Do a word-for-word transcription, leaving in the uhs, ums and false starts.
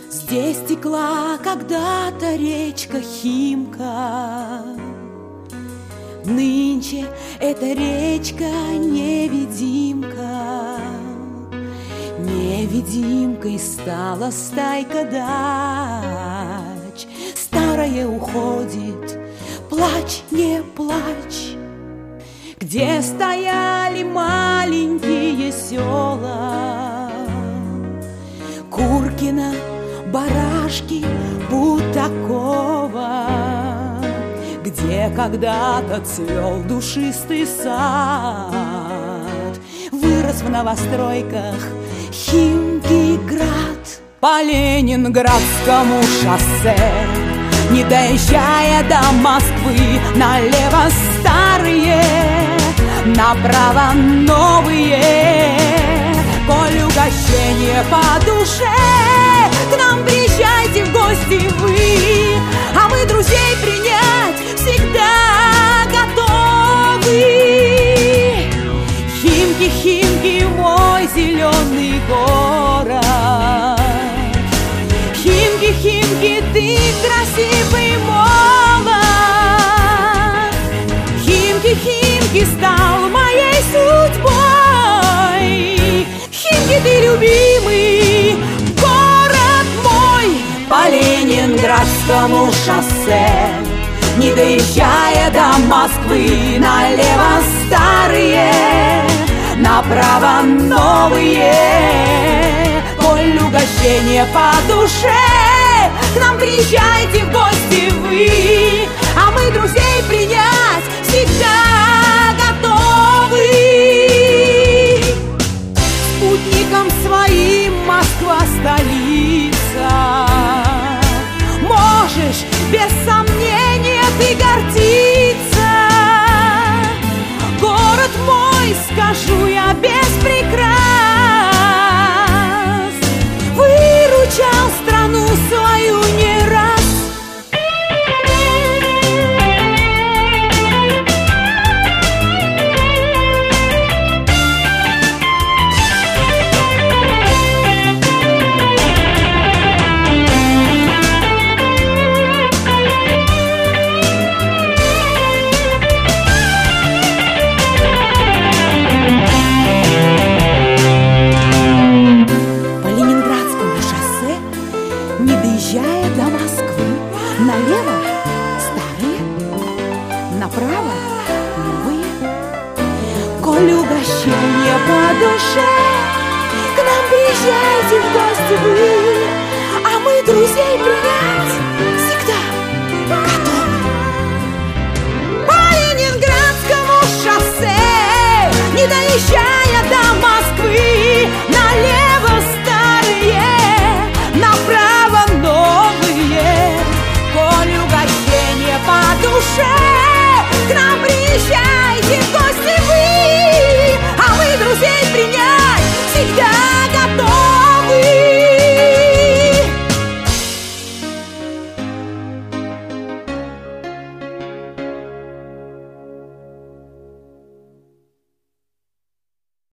Здесь текла когда-то речка Химка, нынче эта речка невидимка. Невидимкой стала стайка дач. Старая уходит, плачь, не плачь. Где стояли маленькие села, Куркина, Барашки, Бутакова, где когда-то цвел душистый сад, вырос в новостройках Химкиград. По Ленинградскому шоссе, не доезжая до Москвы, налево старые, направо новые. Коль угощение по душе, к нам приезжайте в гости вы, а мы друзей принять всегда готовы. Химки, Химки, мой зеленый город. Химки, Химки, ты красивый молод. Химки, Химки, стал моей судьбой. Химки, ты любимый город мой. По Ленинградскому шоссе, не доезжая до Москвы, налево старые, направо новые. Коль угощение по душе, к нам приезжайте в гости вы, а мы друзей принять всегда готовы. Спутником своим Москва столица, можешь без сомнения ты гордиться. Город мой, скажу я без прикрас,